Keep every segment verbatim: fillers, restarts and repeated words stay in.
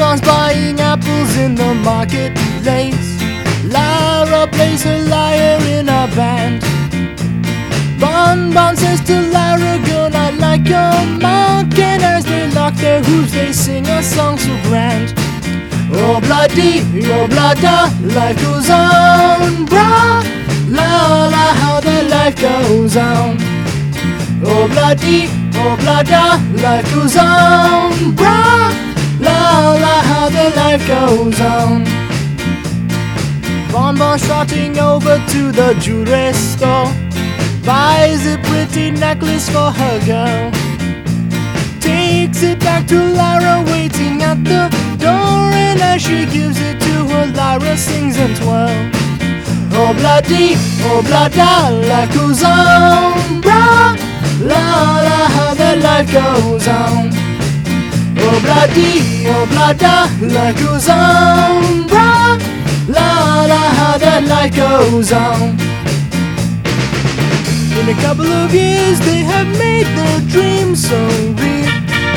Bonbon's buying apples in the marketplace. Lara plays her lyre in a band. Bonbon says to Lara, girl, I like your mark. And as they lock their hooves, they sing a song so grand. Oh bloody, oh blada, life goes on, brah. La la, how the life goes on. Oh bloody, oh blada, life goes on, brah. La la, how the life goes on. Bonbon trotting over to the jewelry store, buys a pretty necklace for her girl. Takes it back to Lara waiting at the door, and as she gives it to her, Lara sings and twirls. Oh bloody, oh blada, life goes on, brah. La la, how the life goes on. Oh bloody, oh blada, life goes on, brah. La la, how the life goes on. In a couple of years they have made their dreams so real.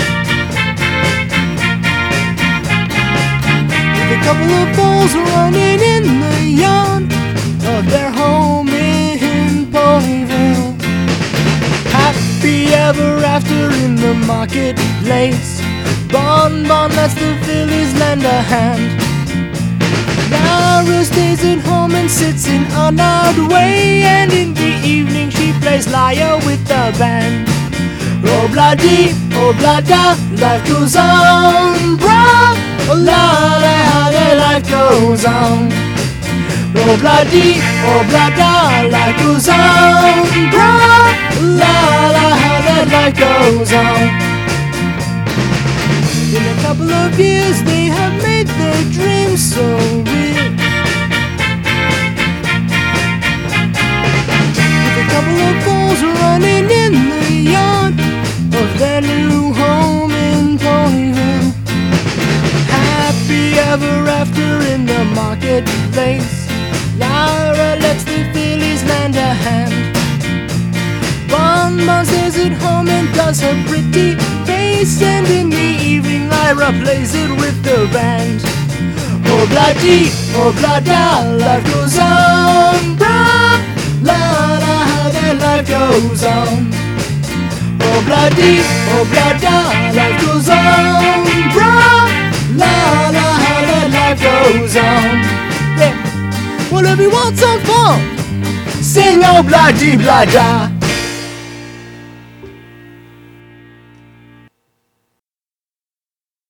With a couple of balls running in the yard of their home in Ponyville. Happy ever after in the marketplace. Bonbon lets the fillies lend a hand. Lara stays at home and sits in an odd way, and in the evening she plays lyre with the band. Oh bloody, oh blada, life goes on, brah. Oh la la, how the life goes on. Oh bloody, oh blada, life goes on, brah. La la, how the life goes on. In a couple of years they have made their dreams so real. With a couple of balls running in the yard of their new home in Ponyville. Happy ever after in the marketplace. Lara lets the fillies lend a hand. Bonbon stays at home and does her pretty face, and in the evening Lara plays it with the band. Oh bloody, oh blada, life goes on, brah. La la, how the life goes on. Oh bloody, oh blada, life goes on, brah. La la, how the life goes on. Yeah. Well, if you want some fun, sing oh bloody blada.